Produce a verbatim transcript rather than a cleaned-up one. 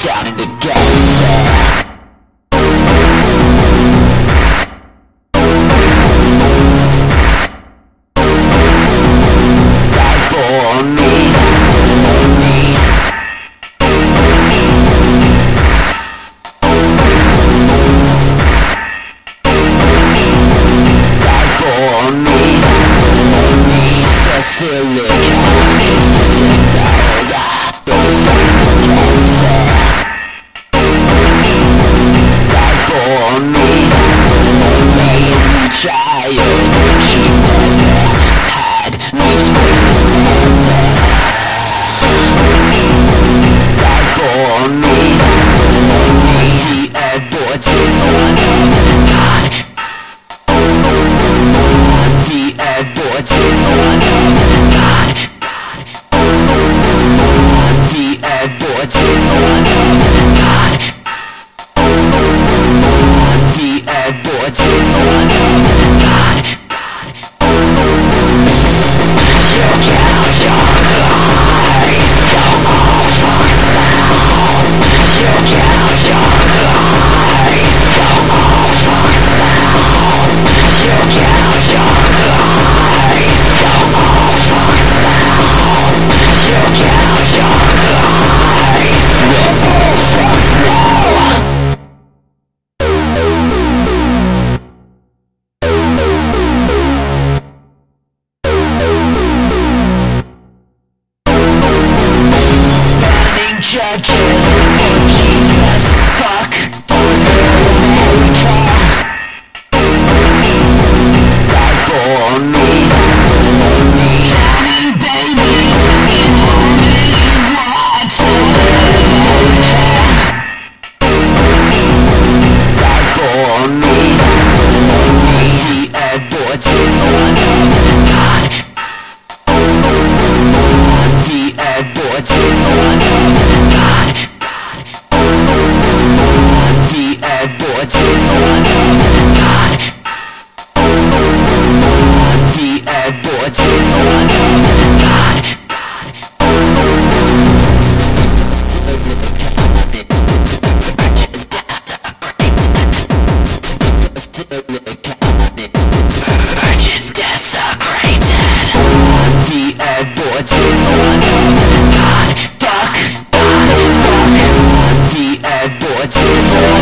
time to get set. Die for me, for me. Die for me, for me. Sister Silicon is just about that. Those time to get set. Die for me, playing child. She never had leaves for his mother. Die for me, the aborted son of God. The aborted son of God. The aborted son of God. The aborted son of God. Churches for Jesus, fuck America. Die for me, for me. Tiny babies in holy rats in America. Die for me, for me. The aborted son of God. The aborted son of God. The aborted son of God. The aborted son of God. Virgin desecrated. The aborted son of God. Fuck, God, fuck. The aborted son